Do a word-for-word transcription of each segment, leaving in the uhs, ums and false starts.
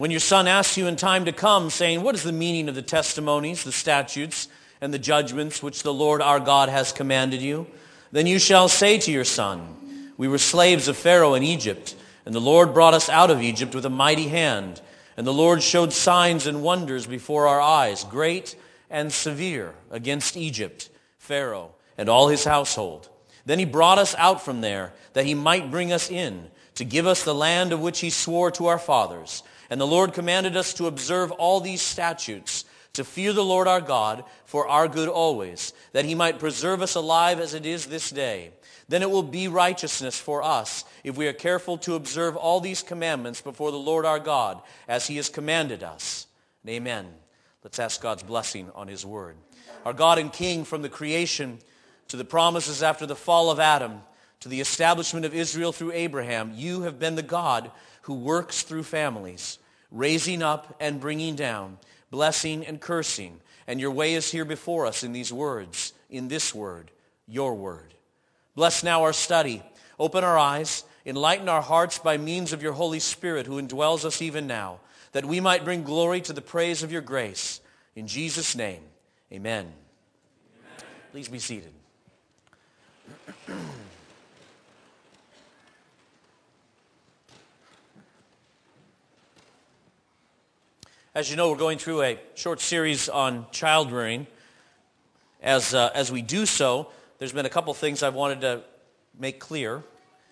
When your son asks you in time to come, saying, what is the meaning of the testimonies, the statutes, and the judgments which the Lord our God has commanded you? Then you shall say to your son, we were slaves of Pharaoh in Egypt, and the Lord brought us out of Egypt with a mighty hand. And the Lord showed signs and wonders before our eyes, great and severe, against Egypt, Pharaoh, and all his household. Then he brought us out from there, that he might bring us in, to give us the land of which he swore to our fathers. And the Lord commanded us to observe all these statutes, to fear the Lord our God for our good always, that he might preserve us alive as it is this day. Then it will be righteousness for us if we are careful to observe all these commandments before the Lord our God, as he has commanded us. And amen. Let's ask God's blessing on his word. Our God and King, from the creation to the promises after the fall of Adam, to the establishment of Israel through Abraham, you have been the God who works through families, raising up and bringing down, blessing and cursing. And your way is here before us in these words, in this word, your word. Bless now our study. Open our eyes, enlighten our hearts by means of your Holy Spirit who indwells us even now, that we might bring glory to the praise of your grace. In Jesus' name, amen. Amen. Please be seated. As you know, we're going through a short series on child rearing. As, uh, as we do so, there's been a couple things I've wanted to make clear.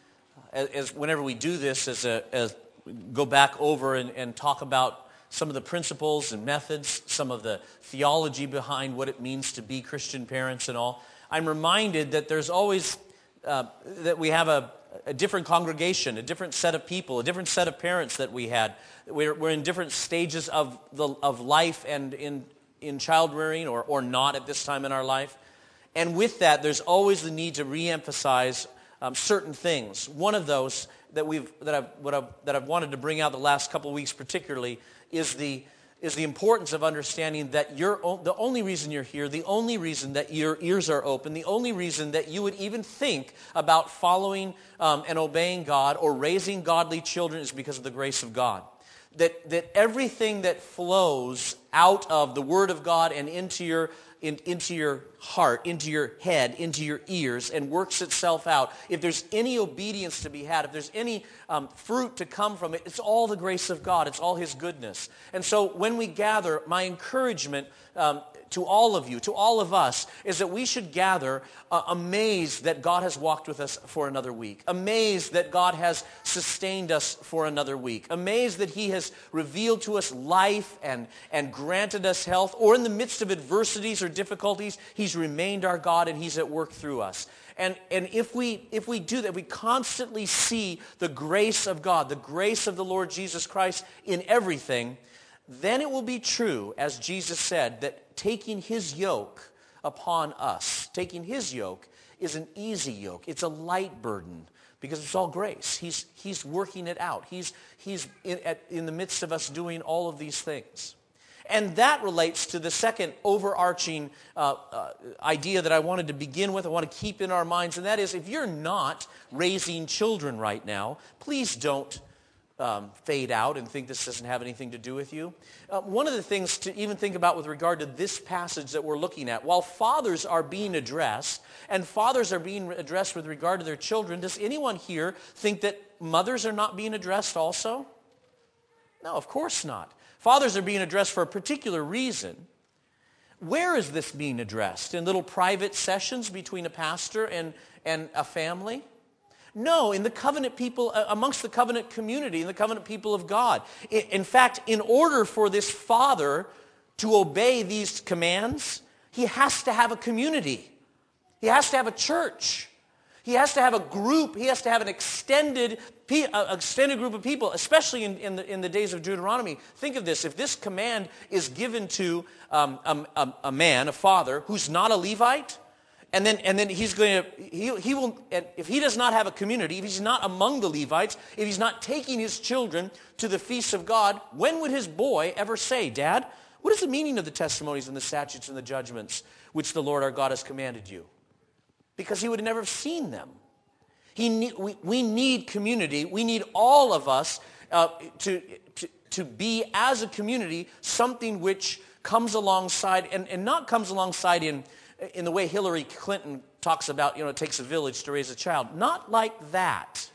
As, as whenever we do this, as, a, as we go back over and, and talk about some of the principles and methods, some of the theology behind what it means to be Christian parents and all, I'm reminded that there's always, uh, that we have a, a different congregation, a different set of people, a different set of parents that we had. We're, we're in different stages of the of life and in, in child rearing or, or not at this time in our life. And with that, there's always the need to reemphasize um, certain things. One of those that we've that I've, what I've that I've wanted to bring out the last couple of weeks particularly is the is the importance of understanding that you're the only reason you're here, the only reason that your ears are open, the only reason that you would even think about following um, and obeying God or raising godly children is because of the grace of God. That that everything that flows out of the Word of God and into your in, into your heart, into your head, into your ears, and works itself out, if there's any obedience to be had, if there's any um, fruit to come from it, it's all the grace of God. It's all His goodness. And so when we gather, my encouragement um, to all of you, to all of us, is that we should gather uh, amazed that God has walked with us for another week, amazed that God has sustained us for another week, amazed that He has revealed to us life and, and granted us health, or in the midst of adversities or difficulties, He's remained our God and He's at work through us. And, and if we if we do that, we constantly see the grace of God, the grace of the Lord Jesus Christ in everything, then it will be true, as Jesus said, that taking His yoke upon us, taking His yoke is an easy yoke. It's a light burden because it's all grace. He's, he's working it out. He's, he's in, at, in the midst of us doing all of these things. And that relates to the second overarching uh, uh, idea that I wanted to begin with, I want to keep in our minds, and that is if you're not raising children right now, please don't um, fade out and think this doesn't have anything to do with you. Uh, one of the things to even think about with regard to this passage that we're looking at, while fathers are being addressed, and fathers are being addressed with regard to their children, does anyone here think that mothers are not being addressed also? No, of course not. Fathers are being addressed for a particular reason. Where is this being addressed? In little private sessions between a pastor and, and a family? No, in the covenant people, amongst the covenant community, in the covenant people of God. In fact, in order for this father to obey these commands, he has to have a community. He has to have a church. He has to have a group. He has to have an extended, extended group of people, especially in, in, the, in the days of Deuteronomy. Think of this. If this command is given to um, a, a, a man, a father, who's not a Levite, and then and then he's going to, he, he will, if he does not have a community, if he's not among the Levites, if he's not taking his children to the feasts of God, when would his boy ever say, Dad, what is the meaning of the testimonies and the statutes and the judgments which the Lord our God has commanded you? Because he would have never seen them. He need, we, we need community. We need all of us uh, to, to to be, as a community, something which comes alongside, and, and not comes alongside in, in the way Hillary Clinton talks about, you know, it takes a village to raise a child. Not like that.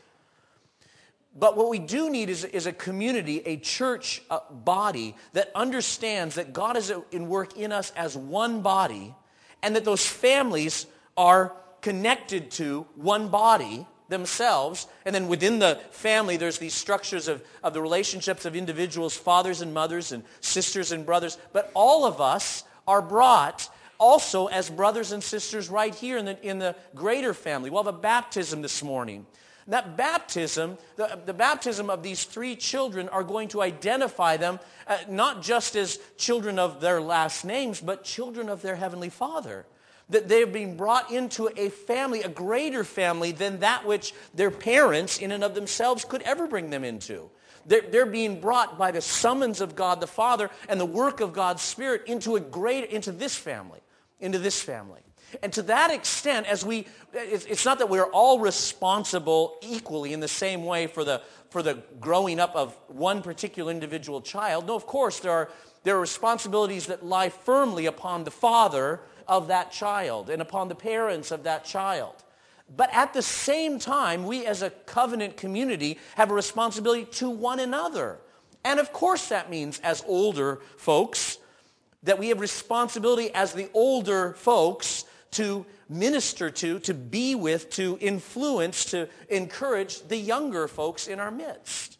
But what we do need is, is a community, a church uh, body that understands that God is in work in us as one body, and that those families are connected to one body themselves. And then within the family, there's these structures of, of the relationships of individuals, fathers and mothers and sisters and brothers. But all of us are brought also as brothers and sisters right here in the, in the greater family. We'll have a baptism this morning. That baptism, the, the baptism of these three children are going to identify them uh, not just as children of their last names, but children of their Heavenly Father. That they're being brought into a family, a greater family than that which their parents in and of themselves could ever bring them into. They're, they're being brought by the summons of God the Father and the work of God's Spirit into a greater, into this family, into this family. And to that extent, as we, it's not that we're all responsible equally in the same way for the for the growing up of one particular individual child. No, of course, there are there are responsibilities that lie firmly upon the father of that child and upon the parents of that child. But at the same time, we as a covenant community have a responsibility to one another. And of course that means as older folks, that we have responsibility as the older folks to minister to, to be with, to influence, to encourage the younger folks in our midst.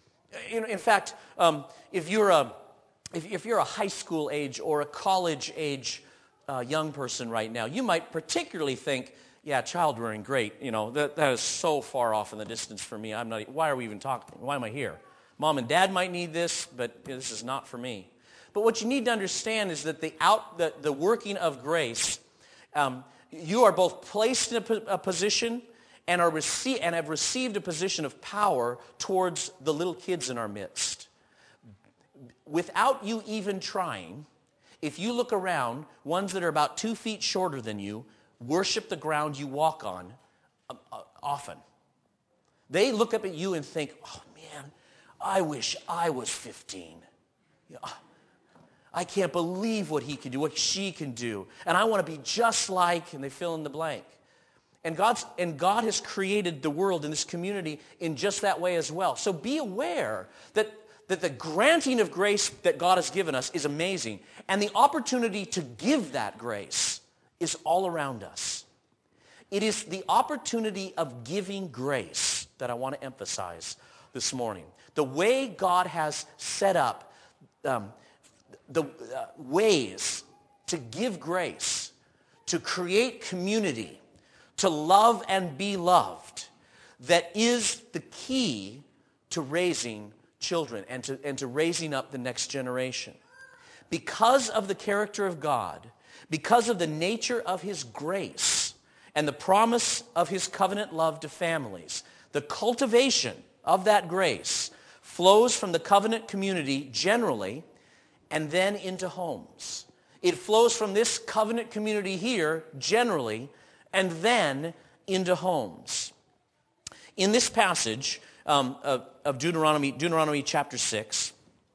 In, in fact, um, if you're a if, if you're a high school age or a college age uh, young person right now, you might particularly think, yeah, child rearing, great. You know, that, that is so far off in the distance for me. I'm not. Why are we even talking? Why am I here? Mom and dad might need this, but this is not for me. But what you need to understand is that the out the, the working of grace. Um, you are both placed in a, a position and are rece- and have received a position of power towards the little kids in our midst. Without you even trying, if you look around, ones that are about two feet shorter than you worship the ground you walk on uh, uh, often. They look up at you and think, oh man, I wish I was fifteen. Yeah. I can't believe what he can do, what she can do. And I want to be just like, and they fill in the blank. And God's and God has created the world and this community in just that way as well. So be aware that, that the granting of grace that God has given us is amazing. And the opportunity to give that grace is all around us. It is the opportunity of giving grace that I want to emphasize this morning. The way God has set up um, the uh, ways to give grace, to create community, to love and be loved, that is the key to raising children and to, and to raising up the next generation. Because of the character of God, because of the nature of his grace and the promise of his covenant love to families, the cultivation of that grace flows from the covenant community generally and then into homes. It flows from this covenant community here, generally, and then into homes. In this passage um, of, of Deuteronomy, Deuteronomy chapter six,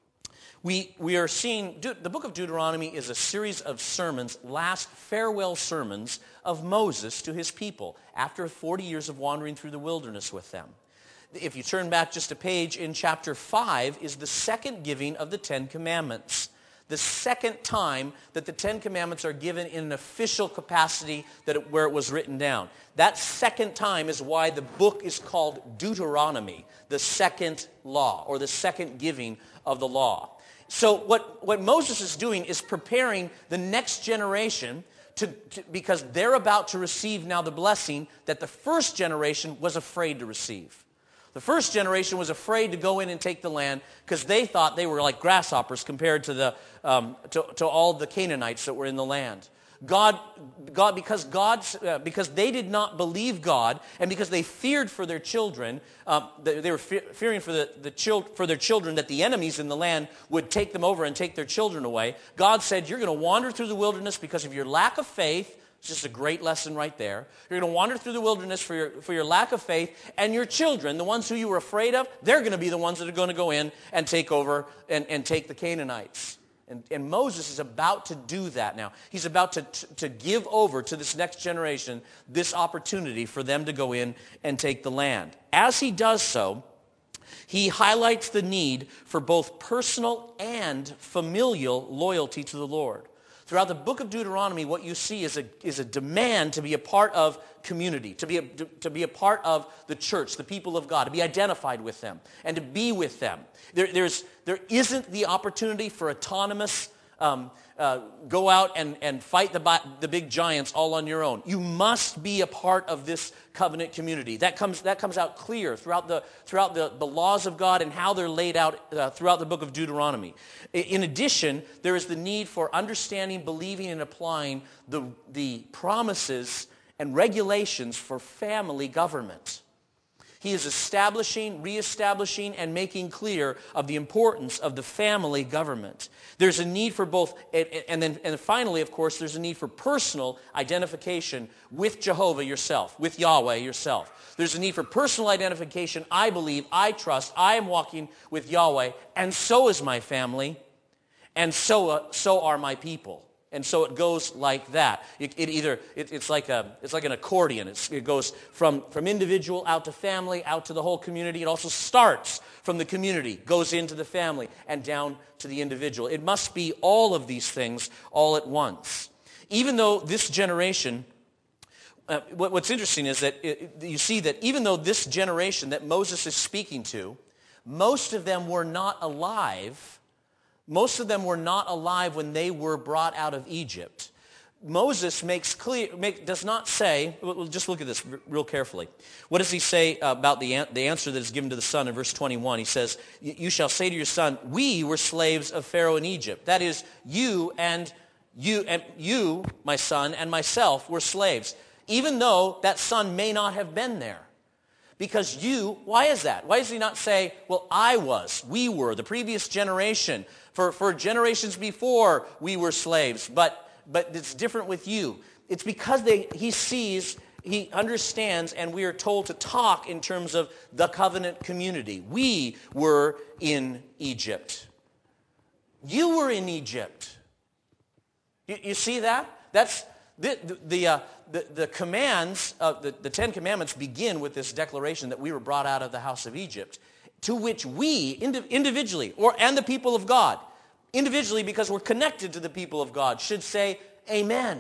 we, we are seeing, the book of Deuteronomy is a series of sermons, last farewell sermons of Moses to his people after forty years of wandering through the wilderness with them. If you turn back just a page, in chapter five is the second giving of the Ten Commandments. The second time that the Ten Commandments are given in an official capacity that it, where it was written down. That second time is why the book is called Deuteronomy, the second law, or the second giving of the law. So what, what Moses is doing is preparing the next generation to, to, because they're about to receive now the blessing that the first generation was afraid to receive. The first generation was afraid to go in and take the land because they thought they were like grasshoppers compared to the um, to, to all the Canaanites that were in the land. God, God, because God, uh, because they did not believe God, and because they feared for their children, um, they, they were fe- fearing for the, the chil- for their children that the enemies in the land would take them over and take their children away. God said, "You're going to wander through the wilderness because of your lack of faith. It's just a great lesson right there. You're going to wander through the wilderness for your, for your lack of faith, and your children, the ones who you were afraid of, they're going to be the ones that are going to go in and take over and, and take the Canaanites. And, and Moses is about to do that now. He's about to, to give over to this next generation this opportunity for them to go in and take the land. As he does so, he highlights the need for both personal and familial loyalty to the Lord. Throughout the book of Deuteronomy, what you see is a, is a demand to be a part of community, to be, a, to be a part of the church, the people of God, to be identified with them, and to be with them. There, there's, there isn't the opportunity for autonomous, um, uh, go out and, and fight the, the big giants all on your own. You must be a part of this covenant community. That comes, that comes out clear throughout the, throughout the, the laws of God and how they're laid out uh, throughout the book of Deuteronomy. In addition, there is the need for understanding, believing, and applying the, the promises and regulations for family government. He is establishing, reestablishing, and making clear of the importance of the family government. There's a need for both, and then and finally, of course, there's a need for personal identification with Jehovah yourself, with Yahweh yourself. There's a need for personal identification. I believe, I trust, I am walking with Yahweh, and so is my family, and so uh, so are my people. And so it goes like that. It, it either it, it's like a it's like an accordion. It's, it goes from, from individual out to family, out to the whole community. It also starts from the community, goes into the family, and down to the individual. It must be all of these things all at once. Even though this generation, uh, what, what's interesting is that it, you see that even though this generation that Moses is speaking to, most of them were not alive. Most of them were not alive when they were brought out of Egypt. Moses makes clear, make, does not say, we'll just look at this real carefully. What does he say about the, the answer that is given to the son in verse twenty-one? He says, you shall say to your son, we were slaves of Pharaoh in Egypt. That is, you and you, and you, my son, and myself were slaves, even though that son may not have been there. Because you, why is that? Why does he not say, well, I was, we were, the previous generation, for, for generations before we were slaves, but but it's different with you. It's because they, he sees, he understands, and we are told to talk in terms of the covenant community. We were in Egypt. You were in Egypt. You, you see that? That's the the the, uh, the, the commands of the, the Ten Commandments begin with this declaration that we were brought out of the house of Egypt, to which we indi- individually, or and the people of God, individually because we're connected to the people of God, should say, amen.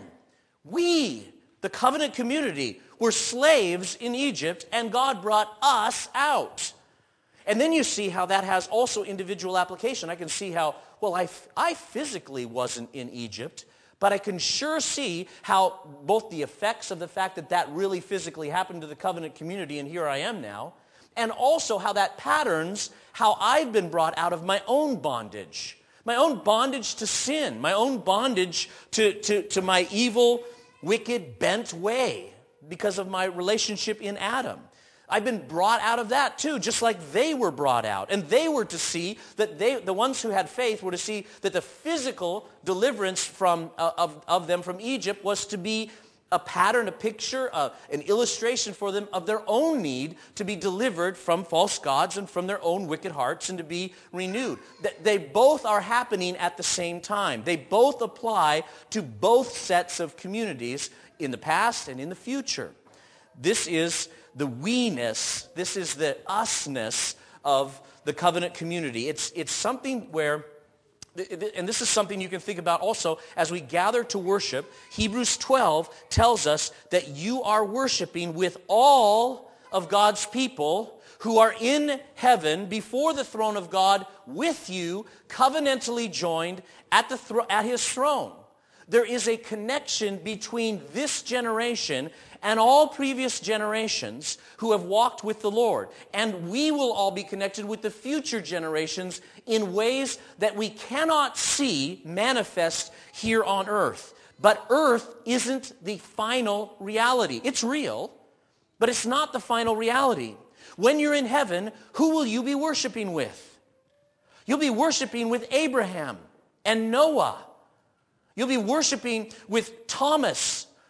We, the covenant community, were slaves in Egypt, and God brought us out. And then you see how that has also individual application. I can see how, well, I, I physically wasn't in Egypt, but I can sure see how both the effects of the fact that that really physically happened to the covenant community, and here I am now, and also how that patterns how I've been brought out of my own bondage. My own bondage to sin, my own bondage to, to, to my evil, wicked, bent way because of my relationship in Adam. I've been brought out of that too, just like they were brought out. And they were to see that they, the ones who had faith were to see that the physical deliverance from, uh, of, of them from Egypt was to be a pattern, a picture, uh, an illustration for them of their own need to be delivered from false gods and from their own wicked hearts and to be renewed. They both are happening at the same time. They both apply to both sets of communities in the past and in the future. This is the we-ness, this is the us-ness of the covenant community. It's, it's something where, and this is something you can think about also as we gather to worship. Hebrews twelve tells us that you are worshiping with all of God's people who are in heaven before the throne of God with you, covenantally joined at, the thro- at his throne. There is a connection between this generation and all previous generations who have walked with the Lord. And we will all be connected with the future generations in ways that we cannot see manifest here on earth. But earth isn't the final reality. It's real, but it's not the final reality. When you're in heaven, who will you be worshiping with? You'll be worshiping with Abraham and Noah. You'll be worshiping with Thomas,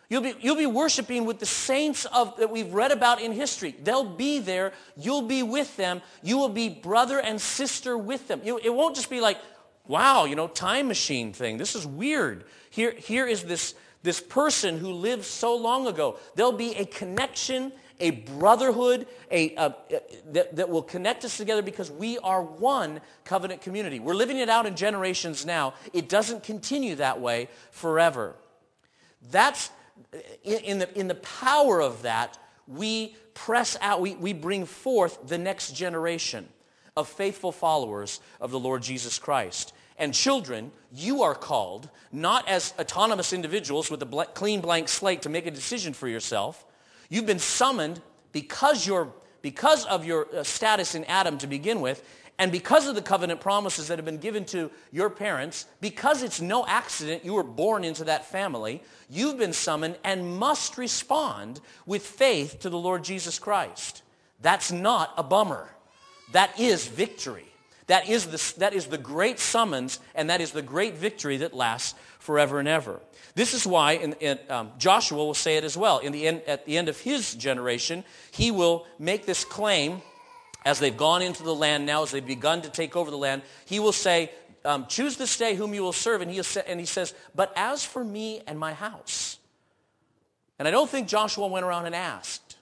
You'll be, you'll be worshiping with the saints of that we've read about in history. They'll be there. You'll be with them. You will be brother and sister with them. You, it won't just be like, wow, you know, time machine thing. This is weird. Here, here is this, this person who lived so long ago. There'll be a connection, a brotherhood, a, a, a that, that will connect us together because we are one covenant community. We're living it out in generations now. It doesn't continue that way forever. That's in the, in the power of that, we press out, we, we bring forth the next generation of faithful followers of the Lord Jesus Christ. And children, you are called not as autonomous individuals with a bl- clean blank slate to make a decision for yourself. You've been summoned because, you're, because of your uh, status in Adam to begin with, and because of the covenant promises that have been given to your parents, because it's no accident you were born into that family, you've been summoned and must respond with faith to the Lord Jesus Christ. That's not a bummer. That is victory. That is the, that is the great summons, and that is the great victory that lasts forever and ever. This is why in, in, um, Joshua will say it as well. In the end, at the end of his generation, he will make this claim. As they've gone into the land now, as they've begun to take over the land, he will say, um, choose this day whom you will serve. And he, and he says, but as for me and my house. And I don't think Joshua went around and asked.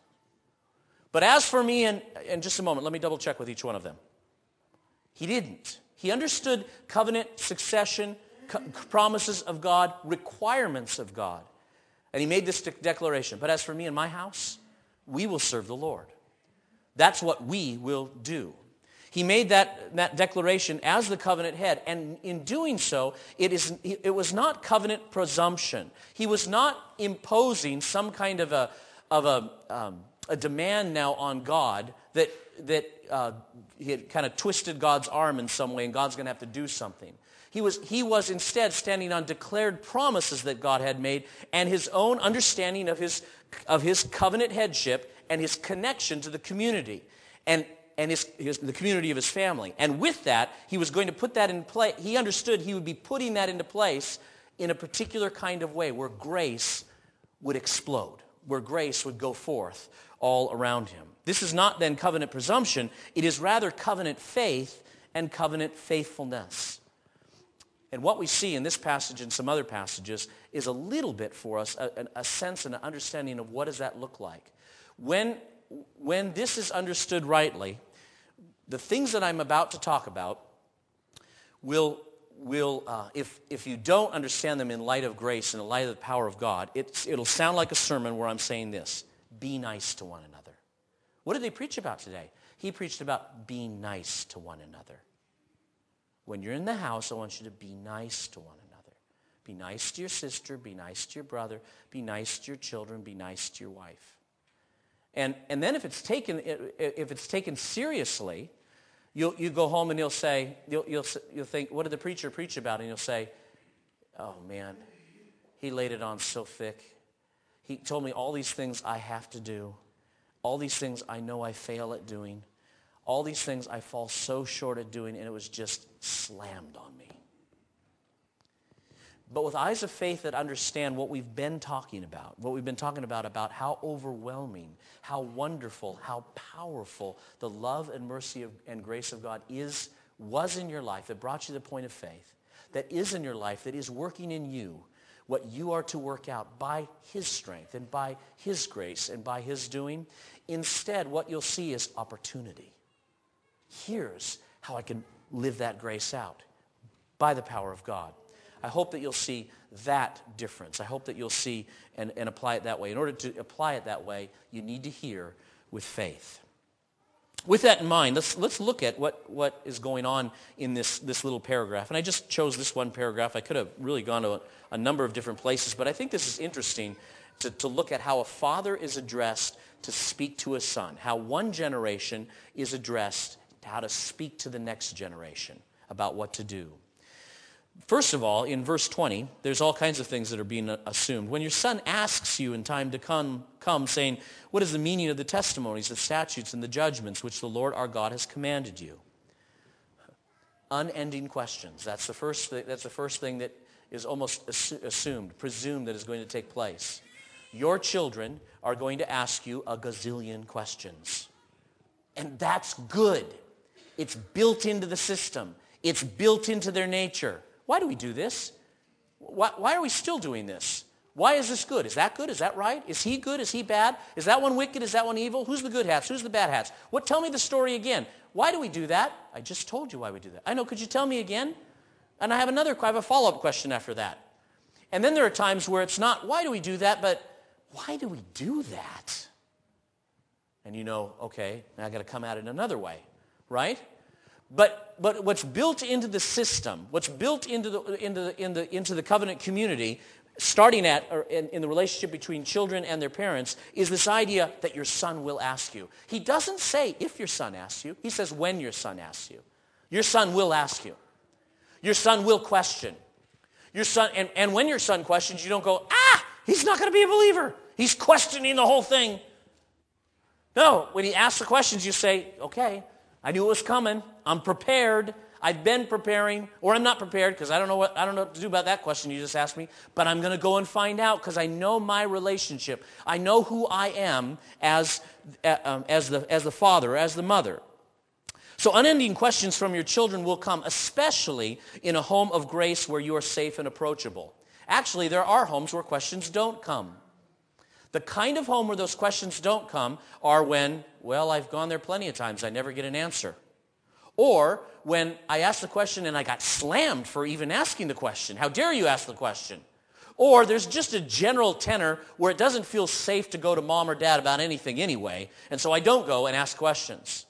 But as for me, and in just a moment, let me double check with each one of them. He didn't. He understood covenant, succession, co- promises of God, requirements of God. And he made this de- declaration, but as for me and my house, we will serve the Lord. That's what we will do. He made that, that declaration as the covenant head, and in doing so, it is it was not covenant presumption. He was not imposing some kind of a of a um, a demand now on God that that uh, he had kind of twisted God's arm in some way, and God's going to have to do something. He was he was instead standing on declared promises that God had made, and his own understanding of his of his covenant headship and his connection to the community and, and his, his, the community of his family. And with that, he was going to put that in place. He understood he would be putting that into place in a particular kind of way where grace would explode, where grace would go forth all around him. This is not then covenant presumption. It is rather covenant faith and covenant faithfulness. And what we see in this passage and some other passages is a little bit for us, a, a sense and an understanding of what does that look like. When, when this is understood rightly, the things that I'm about to talk about will, will uh, if, if you don't understand them in light of grace and in light of the power of God, it's, it'll sound like a sermon where I'm saying this: be nice to one another. What did they preach about today? He preached about being nice to one another. When you're in the house, I want you to be nice to one another. Be nice to your sister, be nice to your brother, be nice to your children, be nice to your wife. And and then if it's taken if it's taken seriously, you'll you go home and you'll say you'll you'll you'll think, what did the preacher preach about? And you'll say, oh man, he laid it on so thick. He told me all these things I have to do, all these things I know I fail at doing, all these things I fall so short at doing, and it was just slammed on me. But with eyes of faith that understand what we've been talking about, what we've been talking about, about how overwhelming, how wonderful, how powerful the love and mercy of, and grace of God is, was in your life, that brought you to the point of faith, that is in your life, that is working in you, what you are to work out by his strength and by his grace and by his doing. Instead, what you'll see is opportunity. Here's how I can live that grace out by the power of God. I hope that you'll see that difference. I hope that you'll see and, and apply it that way. In order to apply it that way, you need to hear with faith. With that in mind, let's let's look at what, what is going on in this, this little paragraph. And I just chose this one paragraph. I could have really gone to a, a number of different places, but I think this is interesting to, to look at how a father is addressed to speak to a son, how one generation is addressed to how to speak to the next generation about what to do. First of all, in verse twenty, there's all kinds of things that are being assumed. When your son asks you in time to come, come saying, what is the meaning of the testimonies, the statutes, and the judgments which the Lord our God has commanded you? Unending questions. That's the first thing, that's the first thing that is almost assumed, presumed that is going to take place. your children are going to ask you a gazillion questions. And that's good. It's built into the system. It's built into their nature. Why do we do this? Why, why are we still doing this? Why is this good? Is that good? Is that right? Is he good? Is he bad? Is that one wicked? Is that one evil? Who's the good hats? Who's the bad hats? What? Tell me the story again. Why do we do that? I just told you why we do that. I know. Could you tell me again? And I have another, I have a follow-up question after that. And then there are times where it's not, why do we do that, but why do we do that? And you know, okay, now I got to come at it another way, right? But but what's built into the system, what's built into the into the, in the into the covenant community, starting at or in, in the relationship between children and their parents, is this idea that your son will ask you. He doesn't say if your son asks you. He says when your son asks you. Your son will ask you. Your son will question. Your son, and, and when your son questions, you don't go, ah, he's not going to be a believer. He's questioning the whole thing. No, when he asks the questions, you say, okay, I knew it was coming. I'm prepared. I've been preparing, or I'm not prepared because I don't know what I don't know what to do about that question you just asked me. But I'm going to go and find out because I know my relationship. I know who I am as uh, um, as the as the father, as the mother. So unending questions from your children will come, especially in a home of grace where you are safe and approachable. Actually, there are homes where questions don't come. The kind of home where those questions don't come are when, well, I've gone there plenty of times, I never get an answer. Or when I asked the question and I got slammed for even asking the question. How dare you ask the question? Or there's just a general tenor where it doesn't feel safe to go to mom or dad about anything anyway, and so I don't go and ask questions.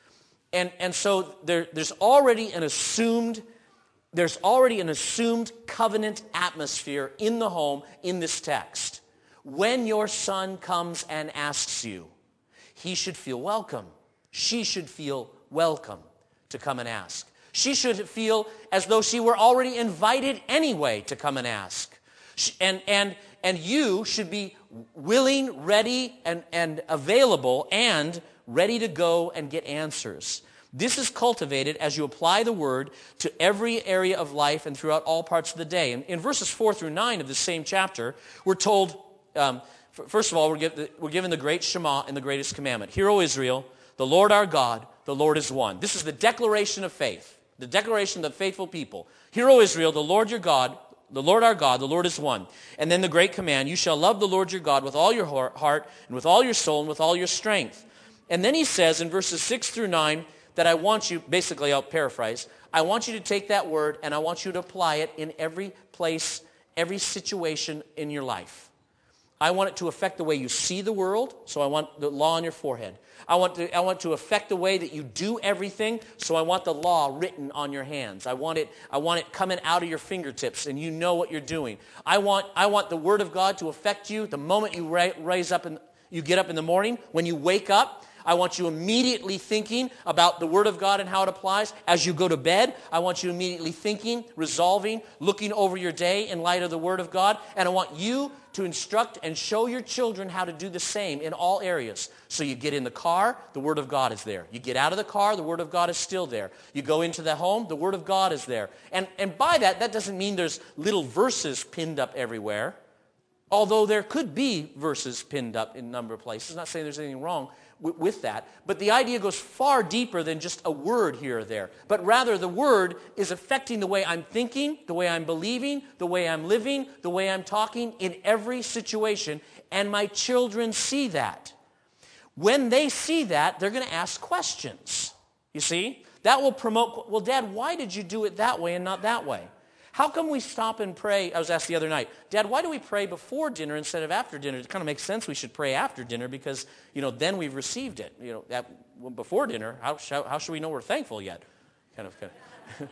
And, and so there, there's already an assumed there's already an assumed covenant atmosphere in the home in this text. When your son comes and asks you, he should feel welcome. She should feel welcome to come and ask. She should feel as though she were already invited anyway to come and ask. And, and, and you should be willing, ready, and, and available, and ready to go and get answers. This is cultivated as you apply the word to every area of life and throughout all parts of the day. And in verses four through nine of the same chapter, we're told, um, first of all, we're, give, we're given the great Shema and the greatest commandment. Hear, O Israel, the Lord our God, the Lord is one. This is the declaration of faith, the declaration of the faithful people. Hear, O Israel, the Lord your God, the Lord our God, the Lord is one. And then the great command, you shall love the Lord your God with all your heart and with all your soul and with all your strength. And then he says in verses six through nine that I want you, basically I'll paraphrase, I want you to take that word and I want you to apply it in every place, every situation in your life. I want it to affect the way you see the world, so I want the law on your forehead. I want to, I want to affect the way that you do everything, so I want the law written on your hands. I want it, I want it coming out of your fingertips, and you know what you're doing. I want, I want the Word of God to affect you the moment you ra- raise up and you get up in the morning. When you wake up, I want you immediately thinking about the Word of God and how it applies. As you go to bed, I want you immediately thinking, resolving, looking over your day in light of the Word of God. And I want you to instruct and show your children how to do the same in all areas. So you get in the car, the Word of God is there. You get out of the car, the Word of God is still there. You go into the home, the Word of God is there. And, and by that, that doesn't mean there's little verses pinned up everywhere. Although there could be verses pinned up in a number of places. I'm not saying there's anything wrong with that. But the idea goes far deeper than just a word here or there. But rather the word is affecting the way I'm thinking, the way I'm believing, the way I'm living, the way I'm talking in every situation. And my children see that. When they see that, they're going to ask questions. You see? That will promote, well, Dad, why did you do it that way and not that way? How come we stop and pray? I was asked the other night, Dad, why do we pray before dinner instead of after dinner? It kind of makes sense we should pray after dinner because, you know, then we've received it. You know, that, well, before dinner, how, how, how should we know we're thankful yet? Kind of, kind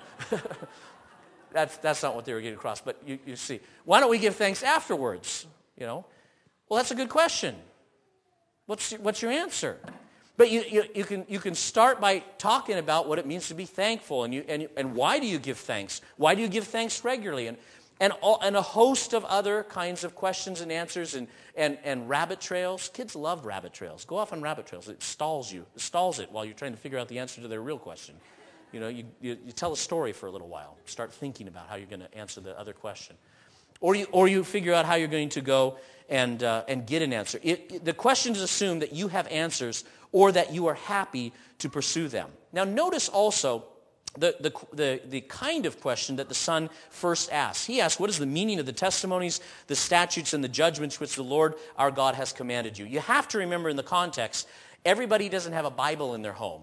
of. that's, that's not what they were getting across, but you, you see. Why don't we give thanks afterwards? You know, well, that's a good question. What's, what's your answer? But you, you, you, can, you can start by talking about what it means to be thankful and, you, and, you, and why do you give thanks? Why do you give thanks regularly? And, and, all, and a host of other kinds of questions and answers and, and, and rabbit trails. Kids love rabbit trails. Go off on rabbit trails. It stalls you. It stalls it while you're trying to figure out the answer to their real question. You know, you, you, you tell a story for a little while. Start thinking about how you're going to answer the other question. Or you, or you figure out how you're going to go and, uh, and get an answer. It, it, the questions assume that you have answers or that you are happy to pursue them. Now notice also the, the, the, the kind of question that the son first asks. He asks, what is the meaning of the testimonies, the statutes, and the judgments which the Lord our God has commanded you? You have to remember in the context, everybody doesn't have a Bible in their home.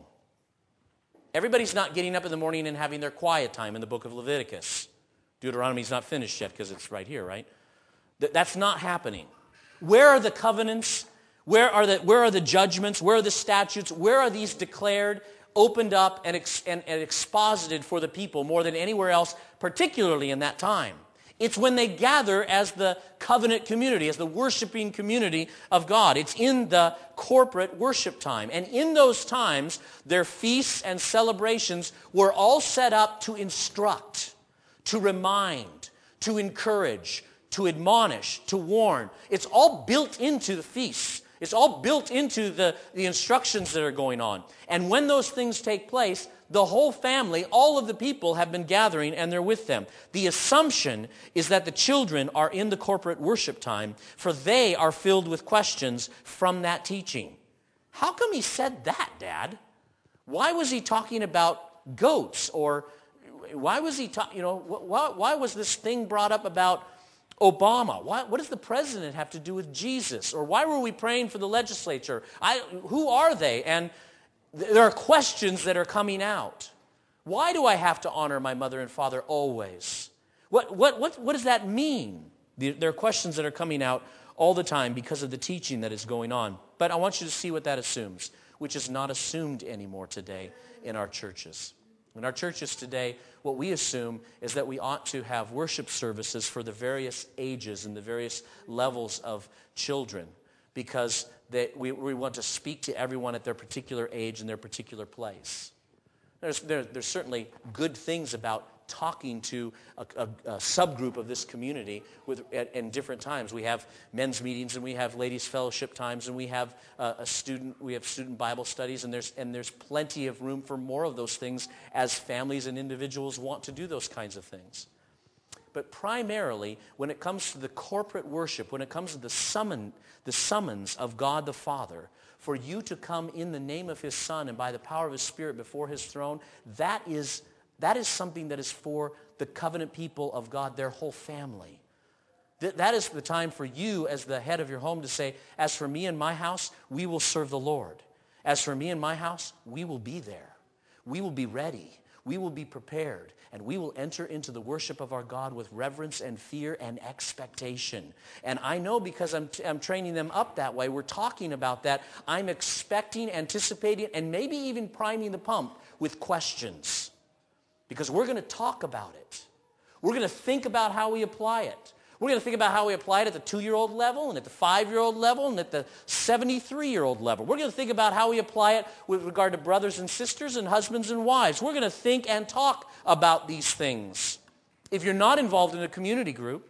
Everybody's not getting up in the morning and having their quiet time in the book of Leviticus. Deuteronomy's not finished yet because it's right here, right? Th- that's not happening. Where are the covenants? Where are the, where are the judgments? Where are the statutes? Where are these declared, opened up, and, ex, and, and exposited for the people more than anywhere else, particularly in that time? It's when they gather as the covenant community, as the worshiping community of God. It's in the corporate worship time. And in those times, their feasts and celebrations were all set up to instruct, to remind, to encourage, to admonish, to warn. It's all built into the feasts. It's all built into the, the instructions that are going on. And when those things take place, the whole family, all of the people have been gathering and they're with them. The assumption is that the children are in the corporate worship time, for they are filled with questions from that teaching. How come he said that, Dad? Why was he talking about goats? Or why was he talking, you know, why, why was this thing brought up about Obama? Why, what does the president have to do with Jesus? Or why were we praying for the legislature? I, who are they? And th- there are questions that are coming out. Why do I have to honor my mother and father always? What, what, what, what does that mean? The, there are questions that are coming out all the time because of the teaching that is going on. But I want you to see what that assumes, which is not assumed anymore today in our churches. In our churches today, what we assume is that we ought to have worship services for the various ages and the various levels of children because that we, we want to speak to everyone at their particular age and their particular place. There's, there, there's certainly good things about talking to a, a, a subgroup of this community with at, in different times. We have men's meetings and we have ladies' fellowship times and we have uh, a student we have student Bible studies and there's and there's plenty of room for more of those things as families and individuals want to do those kinds of things. But primarily, when it comes to the corporate worship, when it comes to the summon the summons of God the Father, for you to come in the name of His Son and by the power of His Spirit before His throne, that is That is something that is for the covenant people of God, their whole family. Th- that is the time for you as the head of your home to say, as for me and my house, we will serve the Lord. As for me and my house, we will be there. We will be ready. We will be prepared. And we will enter into the worship of our God with reverence and fear and expectation. And I know because I'm, t- I'm training them up that way, we're talking about that, I'm expecting, anticipating, and maybe even priming the pump with questions. Because we're going to talk about it. We're going to think about how we apply it. We're going to think about how we apply it at the two-year-old level and at the five-year-old level and at the seventy-three-year-old level. We're going to think about how we apply it with regard to brothers and sisters and husbands and wives. We're going to think and talk about these things. If you're not involved in a community group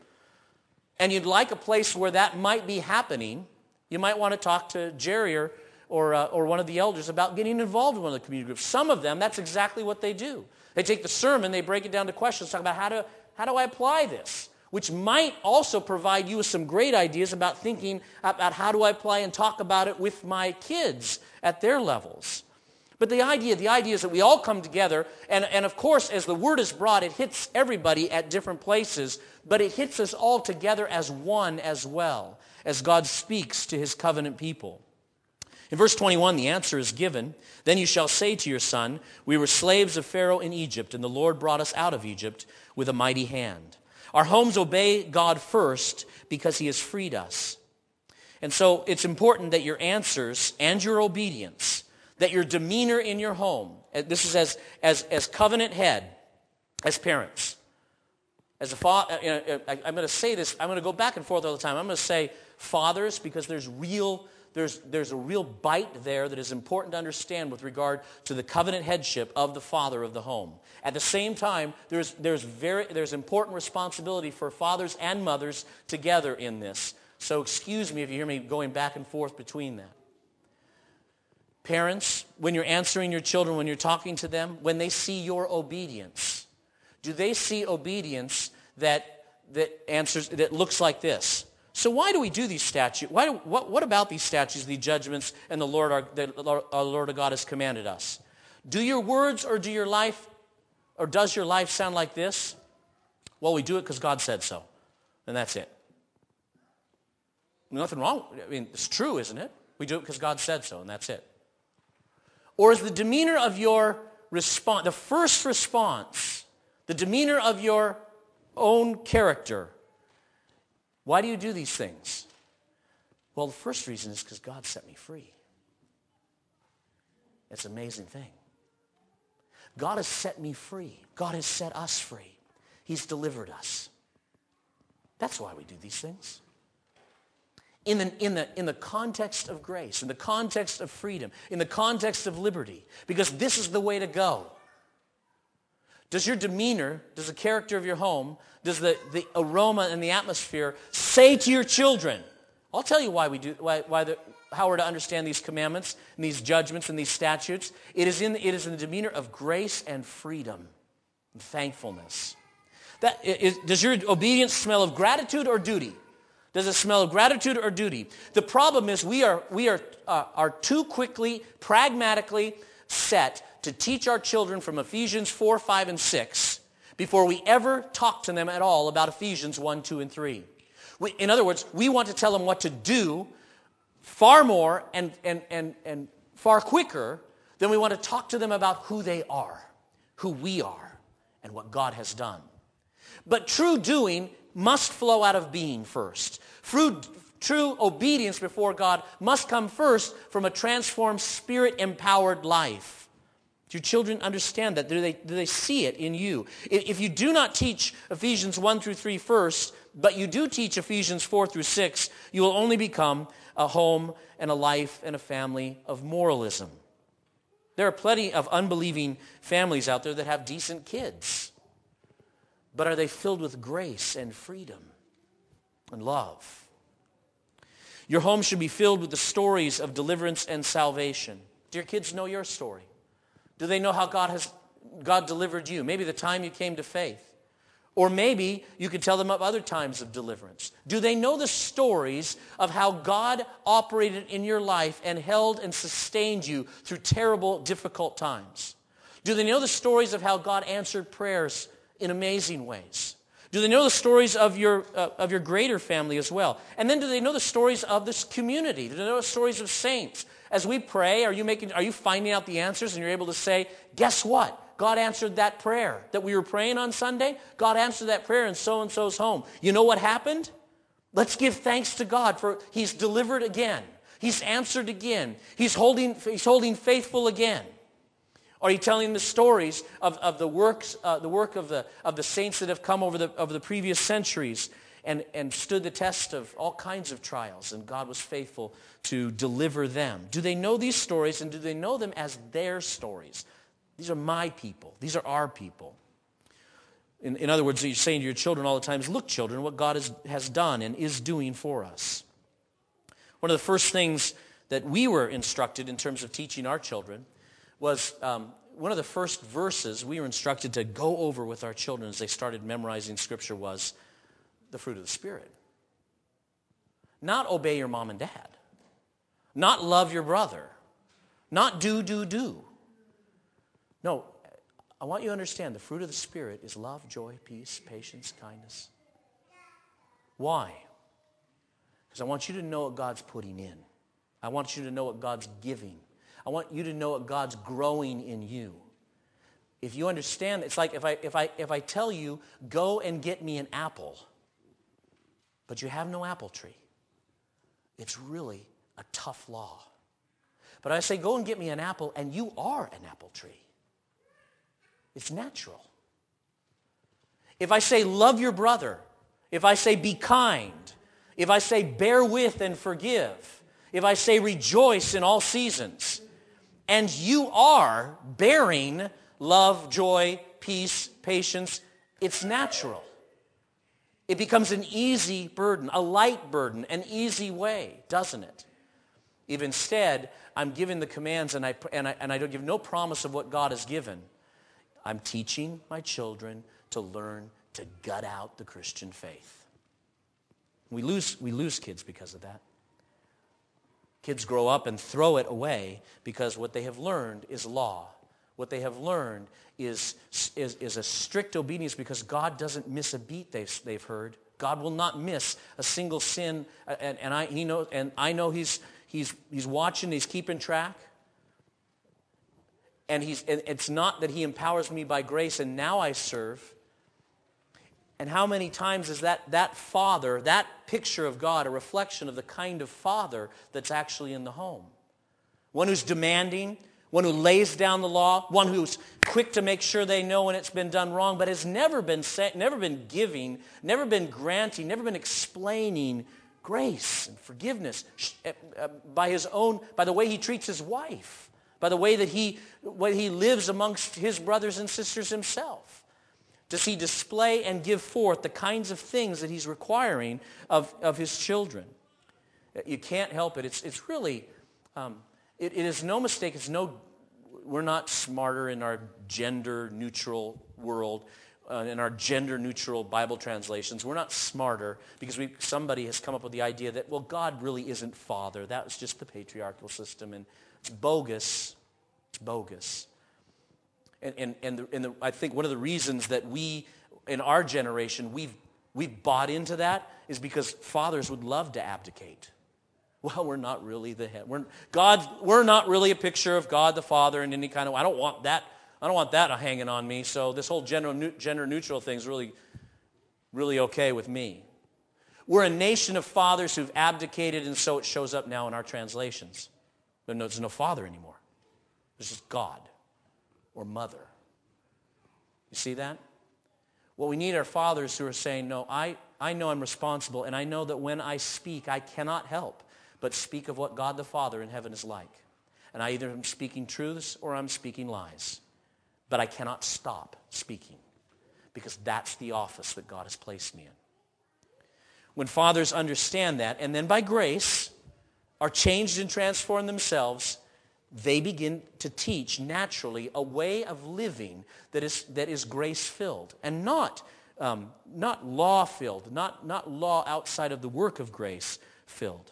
and you'd like a place where that might be happening, you might want to talk to Jerry or, or, uh, or one of the elders about getting involved in one of the community groups. Some of them, that's exactly what they do. They take the sermon, they break it down to questions, talk about how do, how do I apply this, which might also provide you with some great ideas about thinking about how do I apply and talk about it with my kids at their levels. But the idea, the idea is that we all come together, and, and of course, as the word is brought, it hits everybody at different places, but it hits us all together as one as well, as God speaks to His covenant people. In verse twenty-one, the answer is given. Then you shall say to your son, we were slaves of Pharaoh in Egypt, and the Lord brought us out of Egypt with a mighty hand. Our homes obey God first because He has freed us. And so it's important that your answers and your obedience, that your demeanor in your home, this is as, as, as covenant head, as parents. As a father, you know, I'm going to say this, I'm going to go back and forth all the time. I'm going to say fathers because there's real There's, there's a real bite there that is important to understand with regard to the covenant headship of the father of the home. At the same time, there's, there's, very, there's important responsibility for fathers and mothers together in this. So excuse me if you hear me going back and forth between that. Parents, when you're answering your children, when you're talking to them, when they see your obedience, do they see obedience that that answers, that looks like this. So why do we do these statutes? Why, what, what about these statutes, these judgments, and the Lord, our, the, our Lord our God has commanded us? Do your words or do your life, or does your life sound like this? Well, we do it because God said so, and that's it. Nothing wrong. I mean, it's true, isn't it? We do it because God said so, and that's it. Or is the demeanor of your response, the first response, the demeanor of your own character, why do you do these things? Well, the first reason is because God set me free. It's an amazing thing. God has set me free. God has set us free. He's delivered us. That's why we do these things. In the, in, the, in the context of grace, in the context of freedom, in the context of liberty, because this is the way to go. Does your demeanor, does the character of your home, does the, the aroma and the atmosphere say to your children, I'll tell you why we do, why, why the, how we're to understand these commandments and these judgments and these statutes. It is in, it is in the demeanor of grace and freedom and thankfulness. That is, does your obedience smell of gratitude or duty? Does it smell of gratitude or duty? The problem is we are we are uh, are too quickly, pragmatically set to teach our children from Ephesians four, five, and six before we ever talk to them at all about Ephesians one, two, and three. We, in other words, we want to tell them what to do far more and, and, and, and far quicker than we want to talk to them about who they are, who we are, and what God has done. But true doing must flow out of being first. True, true obedience before God must come first from a transformed, Spirit-empowered life. Do your children understand that? Do they, do they see it in you? If you do not teach Ephesians one through three first, but you do teach Ephesians four through six, you will only become a home and a life and a family of moralism. There are plenty of unbelieving families out there that have decent kids. But are they filled with grace and freedom and love? Your home should be filled with the stories of deliverance and salvation. Do your kids know your story? Do they know how God has God delivered you? Maybe the time you came to faith. Or maybe you could tell them of other times of deliverance. Do they know the stories of how God operated in your life and held and sustained you through terrible, difficult times? Do they know the stories of how God answered prayers in amazing ways? Do they know the stories of your uh, of your greater family as well? And then do they know the stories of this community? Do they know the stories of saints? As we pray, are you making are you finding out the answers and you're able to say, guess what? God answered that prayer that we were praying on Sunday. God answered that prayer in so-and-so's home. You know what happened? Let's give thanks to God for He's delivered again. He's answered again. He's holding He's holding faithful again. Are you telling the stories of, of the works, uh, the work of the of the saints that have come over the over the previous centuries and, and stood the test of all kinds of trials, and God was faithful to deliver them? Do they know these stories, and do they know them as their stories? These are my people. These are our people. In, in other words, you're saying to your children all the time is, look, children, what God has, has done and is doing for us. One of the first things that we were instructed in terms of teaching our children was um, one of the first verses we were instructed to go over with our children as they started memorizing Scripture was the fruit of the Spirit. Not obey your mom and dad. Not love your brother. Not do, do, do. No, I want you to understand the fruit of the Spirit is love, joy, peace, patience, kindness. Why? Because I want you to know what God's putting in. I want you to know what God's giving. I want you to know what God's growing in you. If you understand, it's like if I if I if I tell you, go and get me an apple, but you have no apple tree. It's really a tough law. But I say, go and get me an apple, and you are an apple tree. It's natural. If I say, love your brother, if I say, be kind, if I say, bear with and forgive, if I say, rejoice in all seasons, and you are bearing love, joy, peace, patience, it's natural. It becomes an easy burden, a light burden, an easy way, doesn't it? If instead, I'm giving the commands and I, and I, and I don't give no promise of what God has given, I'm teaching my children to learn to gut out the Christian faith. We lose, we lose kids because of that. Kids grow up and throw it away because what they have learned is law. What they have learned is, is, is a strict obedience because God doesn't miss a beat they've, they've heard. God will not miss a single sin, and, and I he knows, and I know he's he's he's watching, he's keeping track. And he's and it's not that he empowers me by grace and now I serve. And how many times is that that father, that picture of God, a reflection of the kind of father that's actually in the home? One who's demanding, one who lays down the law, one who's quick to make sure they know when it's been done wrong, but has never been never been giving, never been granting, never been explaining grace and forgiveness by his own, by the way he treats his wife, by the way that he, way he lives amongst his brothers and sisters himself. Does he display and give forth the kinds of things that he's requiring of, of his children? You can't help it. It's it's really, um, it, it is no mistake. It's no, we're not smarter in our gender-neutral world, uh, in our gender-neutral Bible translations. We're not smarter because we somebody has come up with the idea that, well, God really isn't Father. That was just the patriarchal system, and it's bogus. It's bogus. And, and, and, the, and the, I think one of the reasons that we, in our generation, we've, we've bought into that is because fathers would love to abdicate. Well, we're not really the head. We're, God, we're not really a picture of God the Father in any kind of, I don't want that, I don't want that hanging on me, so this whole gender, gender neutral thing is really, really okay with me. We're a nation of fathers who've abdicated, and so it shows up now in our translations. There's no father anymore. There's just God. Or mother. You see that? What we need are fathers who are saying, no, I, I know I'm responsible, and I know that when I speak, I cannot help but speak of what God the Father in heaven is like. And I either am speaking truths or I'm speaking lies. But I cannot stop speaking because that's the office that God has placed me in. When fathers understand that, and then by grace are changed and transformed themselves, they begin to teach naturally a way of living that is that is grace-filled and not um, not law-filled, not, not law outside of the work of grace-filled.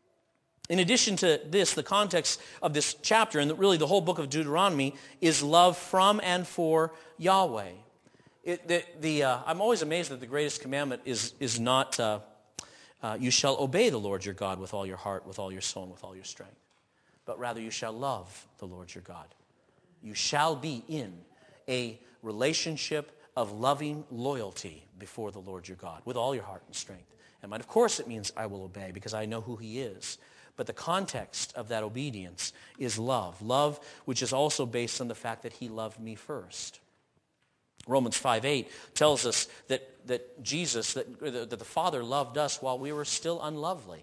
In addition to this, the context of this chapter, and really the whole book of Deuteronomy, is love from and for Yahweh. It, the, the, uh, I'm always amazed that the greatest commandment is, is not, uh, uh, you shall obey the Lord your God with all your heart, with all your soul, and with all your strength. But rather you shall love the Lord your God. You shall be in a relationship of loving loyalty before the Lord your God with all your heart and strength. And of course it means I will obey because I know who he is. But the context of that obedience is love. Love which is also based on the fact that he loved me first. Romans five eight tells us that, that Jesus, that, that the Father loved us while we were still unlovely.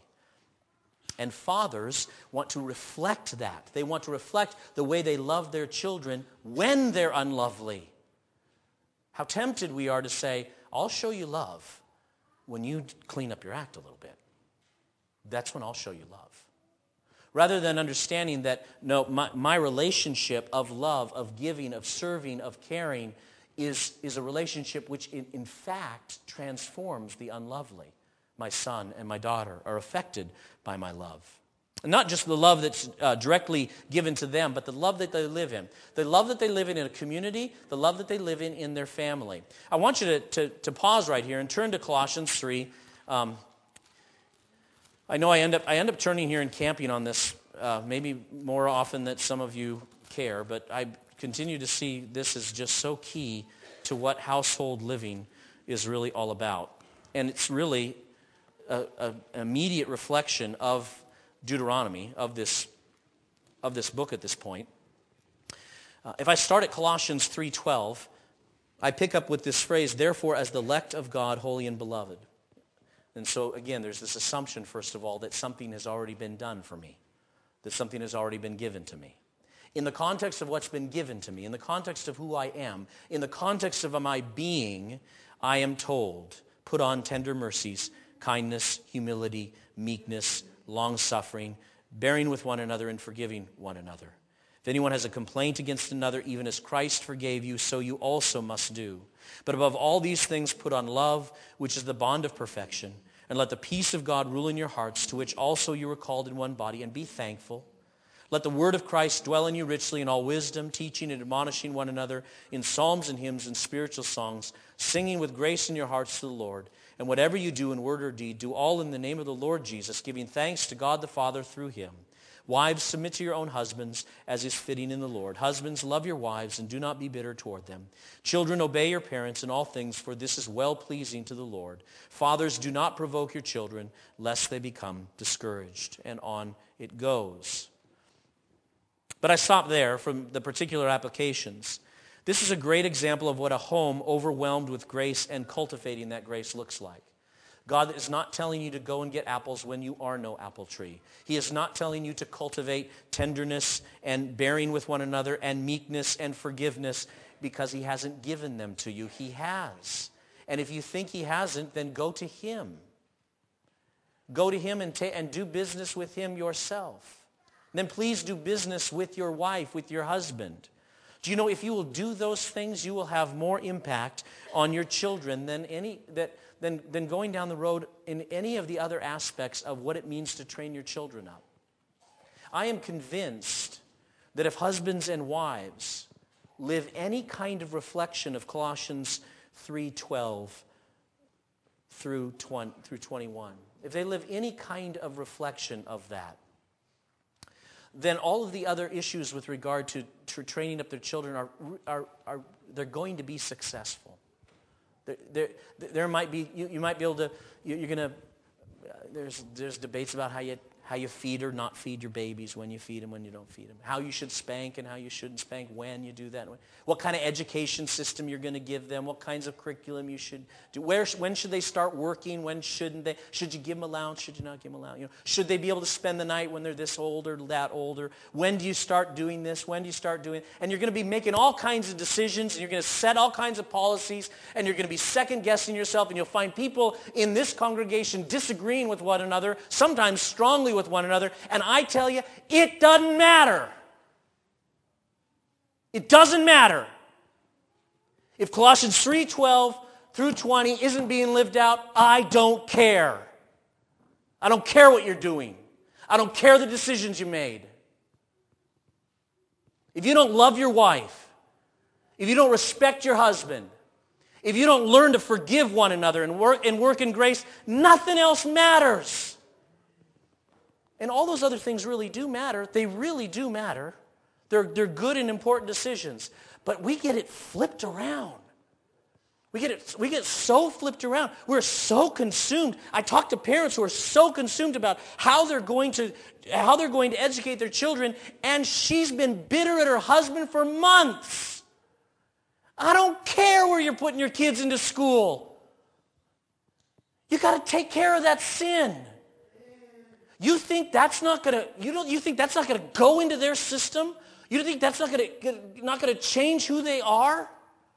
And fathers want to reflect that. They want to reflect the way they love their children when they're unlovely. How tempted we are to say, I'll show you love when you clean up your act a little bit. That's when I'll show you love. Rather than understanding that, no, my, my relationship of love, of giving, of serving, of caring is, is a relationship which in, in fact transforms the unlovely. My son and my daughter are affected by my love. And not just the love that's uh, directly given to them, but the love that they live in. The love that they live in in a community, the love that they live in in their family. I want you to, to, to pause right here and turn to Colossians three. Um, I know I end up I end up turning here and camping on this uh, maybe more often than some of you care, but I continue to see this as just so key to what household living is really all about. And it's really A, a, an immediate reflection of Deuteronomy, of this, of this book at this point. Uh, if I start at Colossians three twelve, I pick up with this phrase, therefore as the elect of God, holy and beloved. And so again, there's this assumption, first of all, that something has already been done for me, that something has already been given to me. In the context of what's been given to me, in the context of who I am, in the context of my being, I am told, put on tender mercies, kindness, humility, meekness, long-suffering, bearing with one another and forgiving one another. If anyone has a complaint against another, even as Christ forgave you, so you also must do. But above all these things, put on love, which is the bond of perfection. And let the peace of God rule in your hearts, to which also you were called in one body, and be thankful. Let the word of Christ dwell in you richly in all wisdom, teaching and admonishing one another in psalms and hymns and spiritual songs, singing with grace in your hearts to the Lord. And whatever you do in word or deed, do all in the name of the Lord Jesus, giving thanks to God the Father through him. Wives, submit to your own husbands, as is fitting in the Lord. Husbands, love your wives, and do not be bitter toward them. Children, obey your parents in all things, for this is well-pleasing to the Lord. Fathers, do not provoke your children, lest they become discouraged. And on it goes. But I stop there from the particular applications. This is a great example of what a home overwhelmed with grace and cultivating that grace looks like. God is not telling you to go and get apples when you are no apple tree. He is not telling you to cultivate tenderness and bearing with one another and meekness and forgiveness because he hasn't given them to you. He has. And if you think he hasn't, then go to him. Go to him and, ta- and do business with him yourself. Then please do business with your wife, with your husband. Do you know if you will do those things, you will have more impact on your children than any that than, than going down the road in any of the other aspects of what it means to train your children up. I am convinced that if husbands and wives live any kind of reflection of Colossians three twelve through twenty-one, if they live any kind of reflection of that, then all of the other issues with regard to, to training up their children are, are, are they're going to be successful. There, there, there might be, you, you might be able to, you, you're going to, uh, there's, there's debates about how you, how you feed or not feed your babies, when you feed them, when you don't feed them, how you should spank and how you shouldn't spank, when you do that, what kind of education system you're going to give them, what kinds of curriculum you should do, where, when should they start working, when shouldn't they, should you give them allowance, should you not give them allowance, you know, should they be able to spend the night when they're this old or that older, when do you start doing this, when do you start doing, and you're going to be making all kinds of decisions, and you're going to set all kinds of policies, and you're going to be second guessing yourself, and you'll find people in this congregation disagreeing with one another, sometimes strongly with one another, and I tell you, it doesn't matter. It doesn't matter. If Colossians three twelve through twenty isn't being lived out, I don't care. I don't care what you're doing. I don't care the decisions you made. If you don't love your wife, if you don't respect your husband, if you don't learn to forgive one another and work and work in grace, nothing else matters. And all those other things really do matter. They really do matter. They're, they're good and important decisions. But we get it flipped around. We get it, we get so flipped around. We're so consumed. I talk to parents who are so consumed about how they're going to how they're going to educate their children, and she's been bitter at her husband for months. I don't care where you're putting your kids into school. You got to take care of that sin. You think that's not going to you don't you think that's not going to go into their system? You think that's not going to not going to change who they are?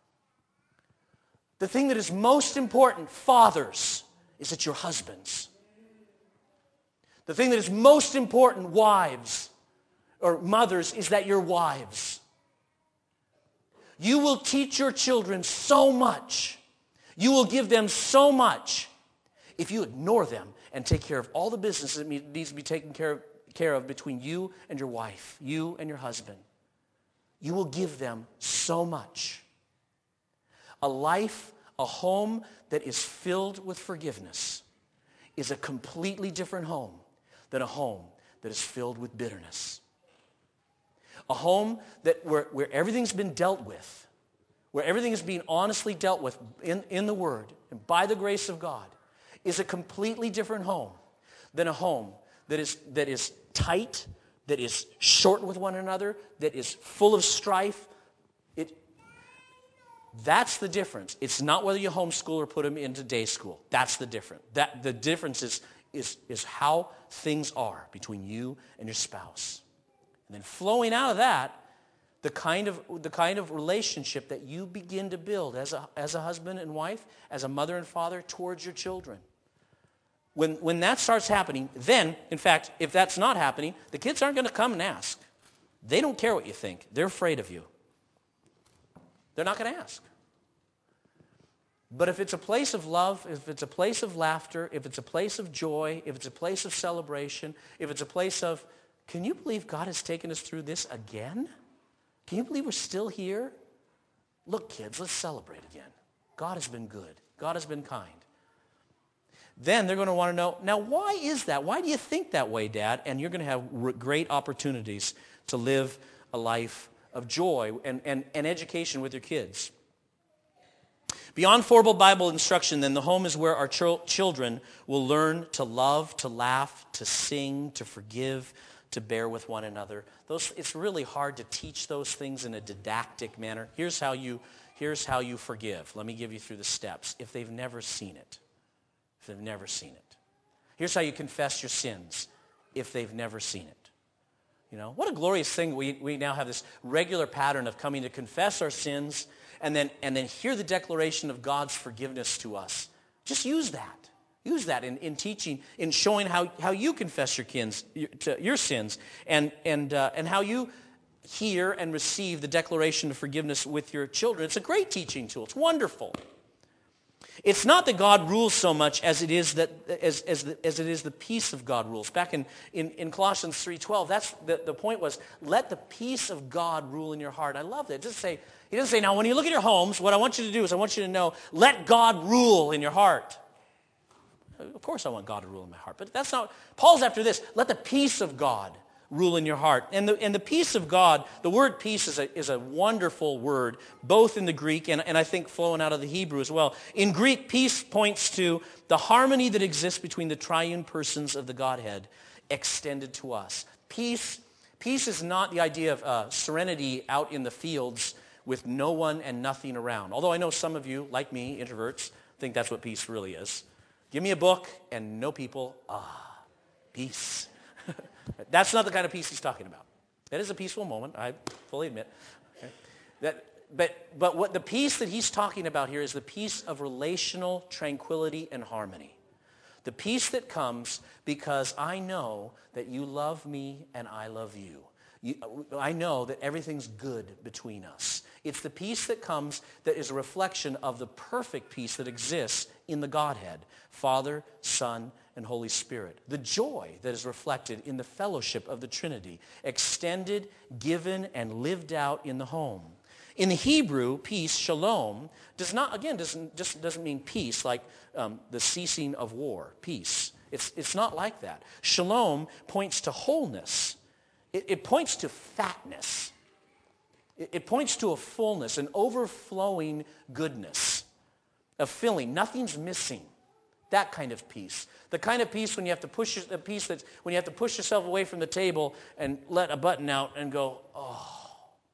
The thing that is most important, fathers, is that your husbands. The thing that is most important, wives or mothers, is that your wives. You will teach your children so much. You will give them so much if you ignore them and take care of all the business that needs to be taken care of, care of between you and your wife, you and your husband. You will give them so much. A life, a home that is filled with forgiveness is a completely different home than a home that is filled with bitterness. A home that where, where everything's been dealt with, where everything is being honestly dealt with in, in the Word and by the grace of God, is a completely different home than a home that is that is tight, that is short with one another, that is full of strife. It, that's the difference. It's not whether you homeschool or put them into day school. That's the difference. That the difference is, is, is how things are between you and your spouse. And then flowing out of that, the kind of the kind of relationship that you begin to build as a as a husband and wife, as a mother and father towards your children. When, when that starts happening, then, in fact, if that's not happening, the kids aren't going to come and ask. They don't care what you think. They're afraid of you. They're not going to ask. But if it's a place of love, if it's a place of laughter, if it's a place of joy, if it's a place of celebration, if it's a place of, can you believe God has taken us through this again? Can you believe we're still here? Look, kids, let's celebrate again. God has been good. God has been kind. Then they're going to want to know, now why is that? Why do you think that way, Dad? And you're going to have r- great opportunities to live a life of joy and, and, and education with your kids. Beyond formal Bible instruction, then, the home is where our ch- children will learn to love, to laugh, to sing, to forgive, to bear with one another. Those, it's really hard to teach those things in a didactic manner. Here's how you, here's how you forgive. Let me give you through the steps. If they've never seen it. If they've never seen it. Here's how you confess your sins. If they've never seen it. You know, what a glorious thing. We, we now have this regular pattern of coming to confess our sins and then, and then hear the declaration of God's forgiveness to us. Just use that. Use that in, in teaching, in showing how, how you confess your, kins, your, to your sins and, and, uh, and how you hear and receive the declaration of forgiveness with your children. It's a great teaching tool. It's wonderful. It's not that God rules so much as it is that as as, the, as it is the peace of God rules. Back in, in, in Colossians three twelve, that's the, the point was, let the peace of God rule in your heart. I love that. It doesn't say, he doesn't say, now when you look at your homes, what I want you to do is I want you to know, let God rule in your heart. Of course I want God to rule in my heart, but that's not, Paul's after this, let the peace of God rule in your heart. And the, and the peace of God, the word peace is a, is a wonderful word, both in the Greek and, and I think flowing out of the Hebrew as well. In Greek, peace points to the harmony that exists between the triune persons of the Godhead extended to us. Peace, peace is not the idea of uh, serenity out in the fields with no one and nothing around. Although I know some of you, like me, introverts, think that's what peace really is. Give me a book and no people. Ah, peace. That's not the kind of peace he's talking about. That is a peaceful moment, I fully admit. Okay? That, but, but what the peace that he's talking about here is the peace of relational tranquility and harmony. The peace that comes because I know that you love me and I love you. you. I know that everything's good between us. It's the peace that comes that is a reflection of the perfect peace that exists in the Godhead, Father, Son, and Holy Spirit. The joy that is reflected in the fellowship of the Trinity, extended, given, and lived out in the home. In the Hebrew, peace, shalom, does not, again, doesn't, just doesn't mean peace like um, the ceasing of war, peace. It's, it's not like that. Shalom points to wholeness. It, it points to fatness. It, it points to a fullness, an overflowing goodness, a filling. Nothing's missing. That kind of peace. The kind of peace when you have to push a peace that's when you have to push yourself away from the table and let a button out and go, oh,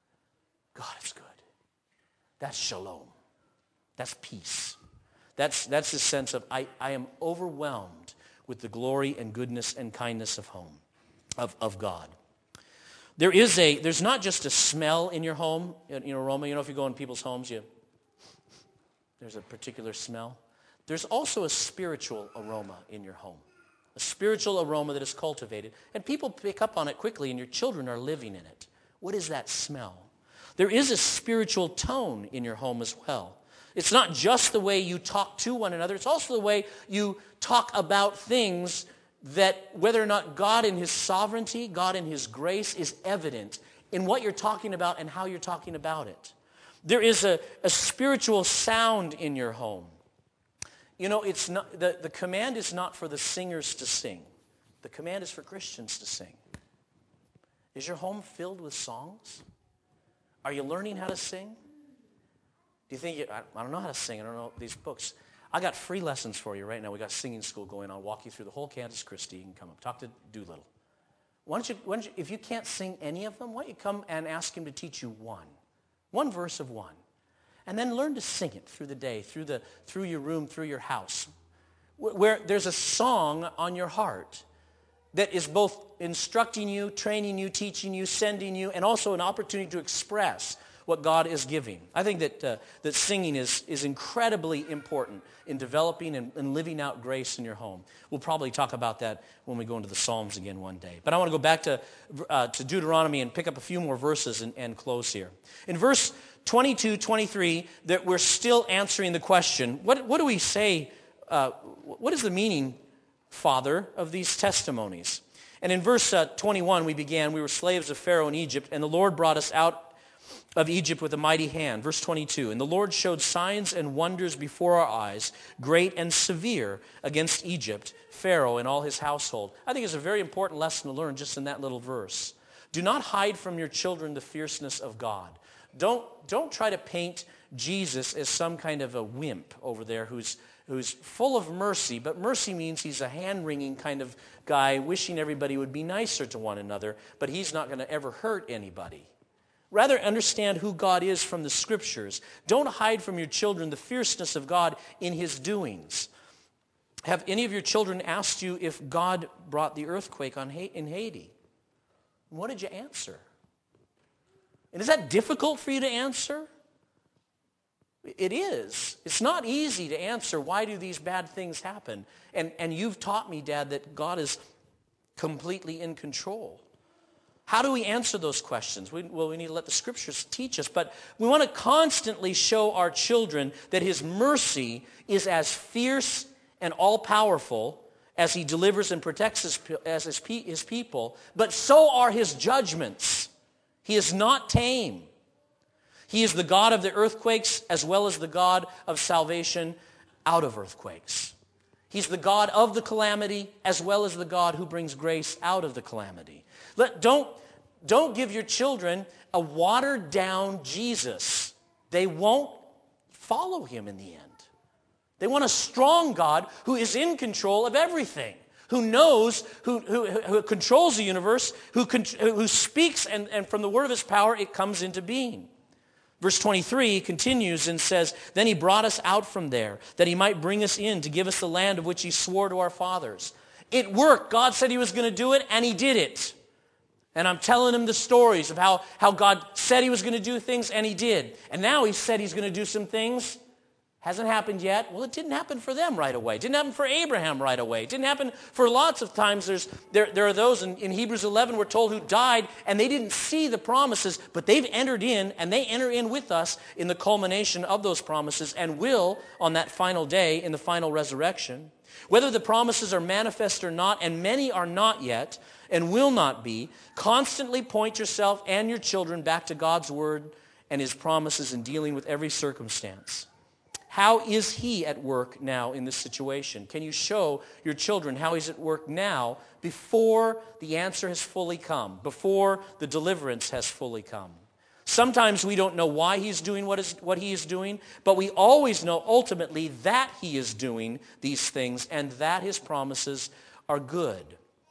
God is good. That's shalom. That's peace. That's that's the sense of I, I am overwhelmed with the glory and goodness and kindness of home, of, of God. There is a there's not just a smell in your home, you know, aroma. You know, if you go in people's homes, you there's a particular smell. There's also a spiritual aroma in your home, a spiritual aroma that is cultivated, and people pick up on it quickly, and your children are living in it. What is that smell? There is a spiritual tone in your home as well. It's not just the way you talk to one another, it's also the way you talk about things that whether or not God in his sovereignty, God in his grace is evident in what you're talking about and how you're talking about it. There is a, a spiritual sound in your home. You know, it's not the, the command is not for the singers to sing. The command is for Christians to sing. Is your home filled with songs? Are you learning how to sing? Do you think, you, I, I don't know how to sing, I don't know these books. I got free lessons for you right now. We got singing school going on. I'll walk you through the whole Candace Christie. You can come up. Talk to Doolittle. Why don't you, why don't you, if you can't sing any of them, why don't you come and ask him to teach you one? One verse of one. And then learn to sing it through the day, through the through your room, through your house. Where there's a song on your heart that is both instructing you, training you, teaching you, sending you, and also an opportunity to express what God is giving. I think that uh, that singing is, is incredibly important in developing and, and living out grace in your home. We'll probably talk about that when we go into the Psalms again one day. But I want to go back to, uh, to Deuteronomy and pick up a few more verses and, and close here. In verse twenty-two, twenty-three, that we're still answering the question, what, what do we say, uh, what is the meaning, Father, of these testimonies? And in verse uh, twenty-one, we began, we were slaves of Pharaoh in Egypt, and the Lord brought us out of Egypt with a mighty hand. Verse twenty-two, and the Lord showed signs and wonders before our eyes, great and severe, against Egypt, Pharaoh and all his household. I think it's a very important lesson to learn just in that little verse. Do not hide from your children the fierceness of God. Don't, don't try to paint Jesus as some kind of a wimp over there who's who's full of mercy, but mercy means he's a hand-wringing kind of guy wishing everybody would be nicer to one another, but he's not going to ever hurt anybody. Rather, understand who God is from the Scriptures. Don't hide from your children the fierceness of God in his doings. Have any of your children asked you if God brought the earthquake on in Haiti? What did you answer? And is that difficult for you to answer? It is. It's not easy to answer, why do these bad things happen? And, and you've taught me, Dad, that God is completely in control. How do we answer those questions? We, well, we need to let the Scriptures teach us. But we want to constantly show our children that his mercy is as fierce and all-powerful as he delivers and protects his, as his, his people. But so are his judgments. He is not tame. He is the God of the earthquakes as well as the God of salvation out of earthquakes. He's the God of the calamity as well as the God who brings grace out of the calamity. Let, don't, don't give your children a watered-down Jesus. They won't follow him in the end. They want a strong God who is in control of everything, who knows, who, who, who controls the universe, who, who speaks, and, and from the word of his power it comes into being. Verse twenty-three continues and says, then he brought us out from there, that he might bring us in to give us the land of which he swore to our fathers. It worked. God said he was going to do it, and he did it. And I'm telling him the stories of how, how God said he was going to do things, and he did. And now he said he's going to do some things. Hasn't happened yet. Well, it didn't happen for them right away. It didn't happen for Abraham right away. It didn't happen for lots of times. There's, there, there are those in, in Hebrews eleven we're told who died and they didn't see the promises, but they've entered in and they enter in with us in the culmination of those promises and will on that final day in the final resurrection. Whether the promises are manifest or not, and many are not yet and will not be, constantly point yourself and your children back to God's word and his promises in dealing with every circumstance. How is he at work now in this situation? Can you show your children how he's at work now before the answer has fully come, before the deliverance has fully come? Sometimes we don't know why he's doing what, is, what he is doing, but we always know ultimately that he is doing these things and that his promises are good.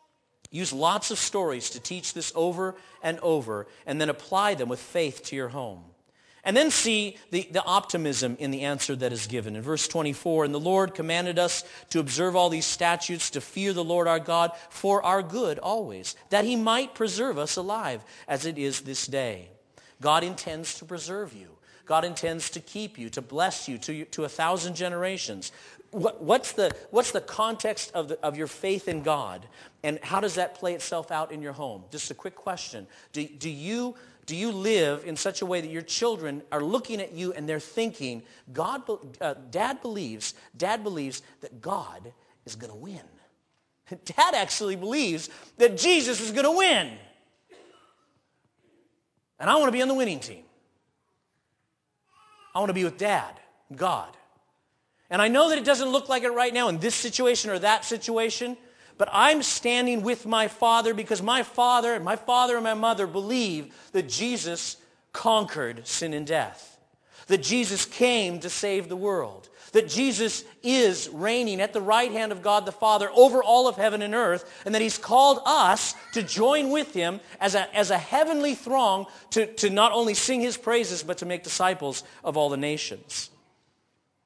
Use lots of stories to teach this over and over and then apply them with faith to your home. And then see the, the optimism in the answer that is given. In verse twenty-four, and the Lord commanded us to observe all these statutes, to fear the Lord our God for our good always, that he might preserve us alive as it is this day. God intends to preserve you. God intends to keep you, to bless you to, to a thousand generations. What, what's the, what's the context of, the, of your faith in God? And how does that play itself out in your home? Just a quick question. Do, do you... Do you live in such a way that your children are looking at you and they're thinking, God, uh, Dad believes, Dad believes that God is going to win. Dad actually believes that Jesus is going to win. And I want to be on the winning team. I want to be with Dad, God. And I know that it doesn't look like it right now in this situation or that situation, but I'm standing with my father because my father and my father and my mother believe that Jesus conquered sin and death. That Jesus came to save the world. That Jesus is reigning at the right hand of God the Father over all of heaven and earth. And that he's called us to join with him as a, as a heavenly throng to, to not only sing his praises but to make disciples of all the nations.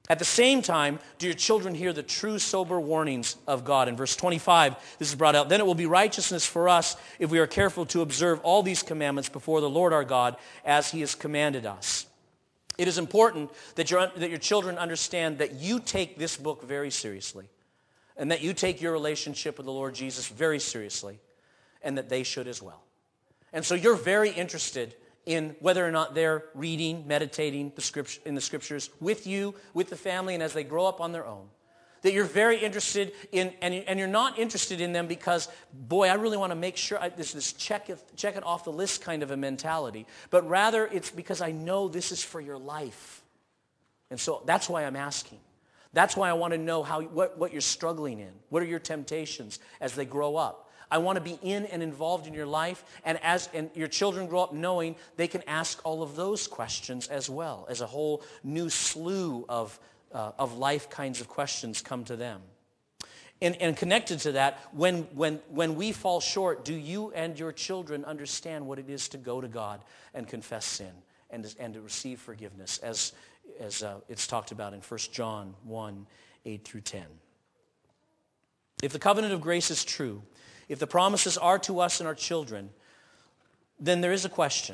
At the same time, do your children hear the true sober warnings of God? In verse twenty-five, this is brought out. Then it will be righteousness for us if we are careful to observe all these commandments before the Lord our God as he has commanded us. It is important that your, that your children understand that you take this book very seriously and that you take your relationship with the Lord Jesus very seriously and that they should as well. And so you're very interested in whether or not they're reading, meditating the script, in the Scriptures with you, with the family, and as they grow up on their own. That you're very interested in, and, and you're not interested in them because, boy, I really want to make sure, I, this this check it, check it off the list kind of a mentality. But rather, it's because I know this is for your life. And so that's why I'm asking. That's why I want to know how what, what you're struggling in. What are your temptations as they grow up? I want to be in and involved in your life, and as and your children grow up knowing they can ask all of those questions as well, as a whole new slew of, uh, of life kinds of questions come to them. And, and connected to that, when, when, when we fall short, do you and your children understand what it is to go to God and confess sin and, and to receive forgiveness, as, as uh, it's talked about in First John one, eight through ten. If the covenant of grace is true, if the promises are to us and our children, then there is a question.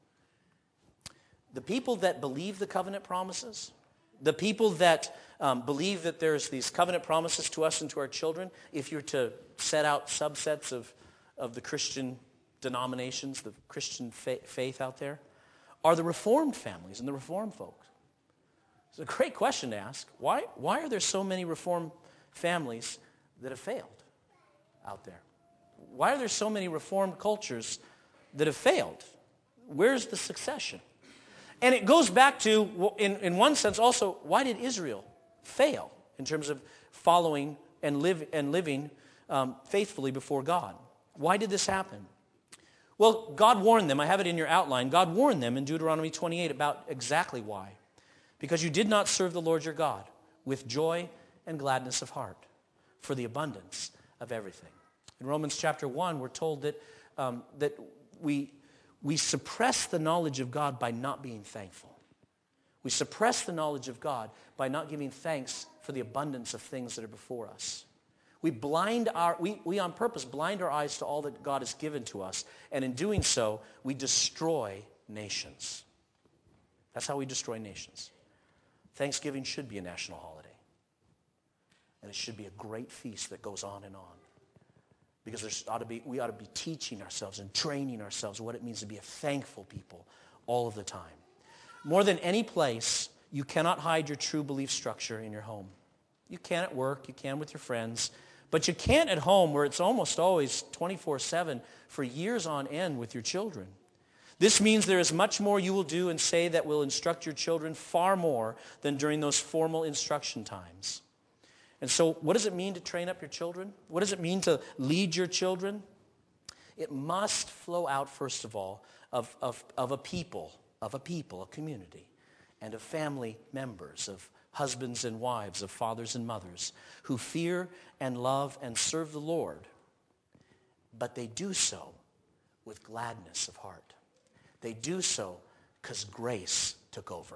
The people that believe the covenant promises, the people that um, believe that there's these covenant promises to us and to our children, if you're to set out subsets of, of the Christian denominations, the Christian fa- faith out there, are the Reformed families and the Reformed folks. It's a great question to ask. Why, why are there so many Reformed families that have failed out there? Why are there so many Reformed cultures that have failed? Where's the succession? And it goes back to, in, in one sense also, why did Israel fail in terms of following and, live, and living um, faithfully before God? Why did this happen? Well, God warned them. I have it in your outline. God warned them in Deuteronomy twenty-eight about exactly why. Because you did not serve the Lord your God with joy and gladness of heart for the abundance of everything. In Romans chapter one, we're told that, um, that we, we suppress the knowledge of God by not being thankful. We suppress the knowledge of God by not giving thanks for the abundance of things that are before us. We blind our, we, we on purpose blind our eyes to all that God has given to us, and in doing so, we destroy nations. That's how we destroy nations. Thanksgiving should be a national holiday. And it should be a great feast that goes on and on. Because there's ought to be, we ought to be teaching ourselves and training ourselves what it means to be a thankful people all of the time. More than any place, you cannot hide your true belief structure in your home. You can at work, you can with your friends, but you can't at home where it's almost always twenty-four seven for years on end with your children. This means there is much more you will do and say that will instruct your children far more than during those formal instruction times. And so what does it mean to train up your children? What does it mean to lead your children? It must flow out, first of all, of, of, of a people, of a people, a community, and of family members, of husbands and wives, of fathers and mothers, who fear and love and serve the Lord. But they do so with gladness of heart. They do so because grace took over.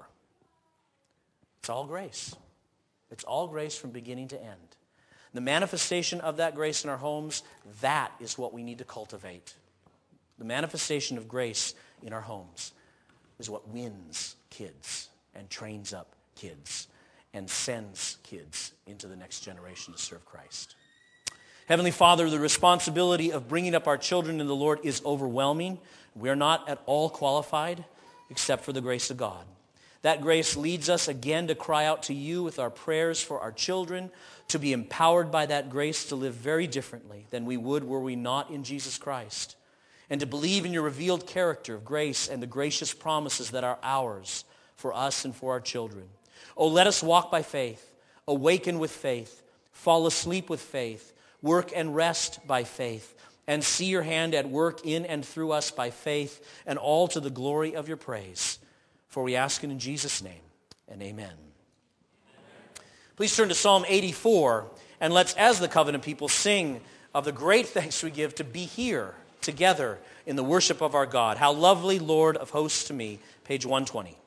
It's all grace. It's all grace from beginning to end. The manifestation of that grace in our homes, that is what we need to cultivate. The manifestation of grace in our homes is what wins kids and trains up kids and sends kids into the next generation to serve Christ. Heavenly Father, the responsibility of bringing up our children in the Lord is overwhelming. We are not at all qualified except for the grace of God. That grace leads us again to cry out to you with our prayers for our children, to be empowered by that grace to live very differently than we would were we not in Jesus Christ, and to believe in your revealed character of grace and the gracious promises that are ours for us and for our children. Oh, let us walk by faith, awaken with faith, fall asleep with faith, work and rest by faith, and see your hand at work in and through us by faith, and all to the glory of your praise. For we ask it in Jesus' name, and amen. Amen. Please turn to Psalm eighty-four, and let's, as the covenant people, sing of the great thanks we give to be here together in the worship of our God. How lovely, Lord of hosts, to me. Page one twenty.